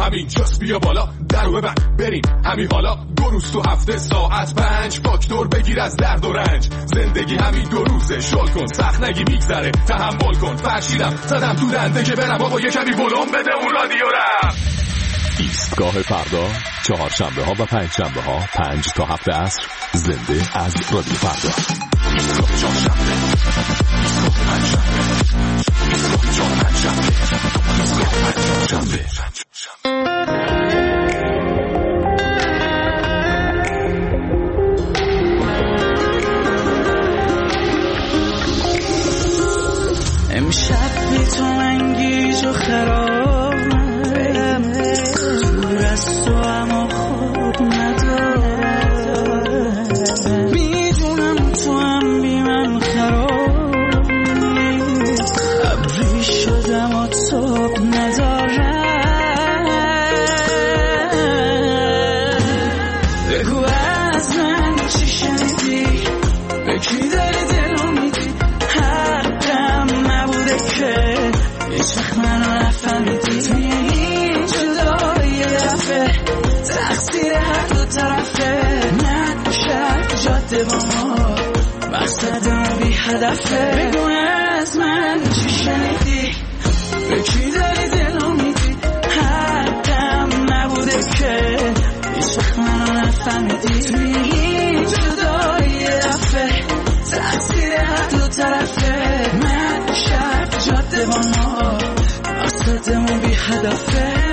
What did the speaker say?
همین جاست بیا بالا درو ببند بریم همین حالا 2 روز تو هفته ساعت 5 فاکتور بگیر از درد و رنج زندگی همین 2 روزه شل کن سخت نگی میگذره تحمل کن فرشیدم زدم تو دنده که برم بابا یه کمی ولوم بده اون رادیو رم ایستگاه فردا 4 شنبه ها و 5 شنبه ها 5 تا 7 عصر زنده از رادیو فردا ایستگاه 4 شنبه ایستگاه 5 شنبه ایستگاه 4 5 شنبه ایستگاه 5 شنبه امشب بی تو انگیز و خرابم دور از تو اما خوب ندارم میدونم تو هم بی من خرابی ابری شدم و توب ندارم بگو از من چی شنیدی به کی داری دلو میدی هیچ وقت منو نفهمیدی توی این جدایی رفته تقصیر هر دو طرفه من شرط جاده با ما مقصدمو بی هدفه بگو از من چی شنیدی به کی داری دلو میدی حقم نبوده که هیچ وقت منو نفهمیدی توی این جدایی رفته تقصیر هر دو طرفه من شرط جاده با ما مقصدمون بی هدفه